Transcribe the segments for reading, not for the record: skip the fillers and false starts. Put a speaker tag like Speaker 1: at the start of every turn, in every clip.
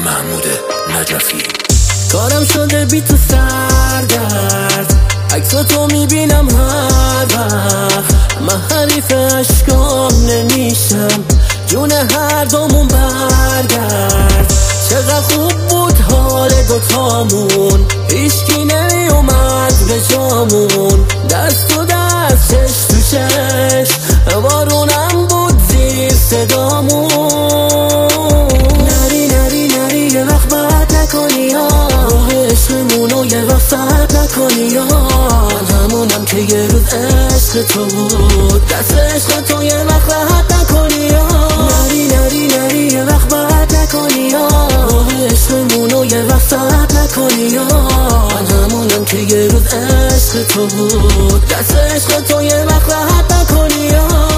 Speaker 1: محمود نجفی.
Speaker 2: کارم شده بی تو سردرد، عکساتو میبینم هر وقت، من حریف عشقام نمیشم، جون هر دومون برگرد. چقدر خوب بود حال دوتامون، هیچکی نیومد به جامون، دست و دست چش تو چش، بارونم بود زیر صدامون. نری نری نری یه وقت بد نکنی ها، عشقمونو یه وقت سرد نکنی ها، من همونم که یه روز عشق تو بود، دست عشق تو یه وقت راحت نکنی ها. نری نری نری یه وقت بد نکنی ها، عشقمونو یه وقت سرد نکنی ها، من همونم که یه روز عشق تو بود، دست عشق تو یه وقت راحت نکنی ها.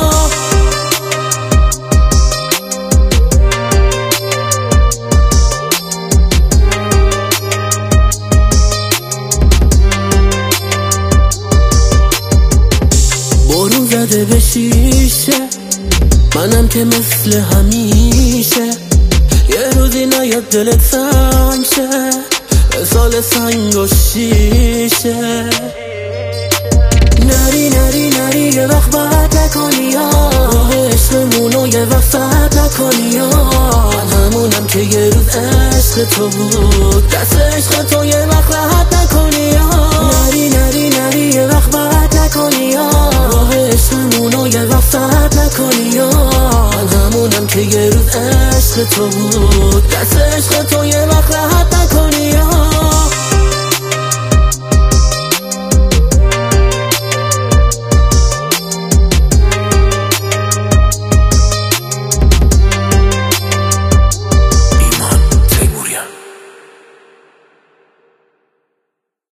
Speaker 2: بارون زده به شیشه، منم که مثل همیشه، یه روزی نیاد دلت سنگ شه، سال سنگ و شیشه. نری نری نری یه وقت بد نکنی ها، عشقمونو یه وقت سرد نکنی ها، من همونم که یه روز عشق تو بود، دست عشق تو یه وقت راحت نکنی ها. نری نری نری یه وقت بد نکنی ها، عشقمونو یه وقت سرد نکنی ها، من همونم که یه روز عشق تو بود، دست عشق تو یه وقت راحت نکنی ها.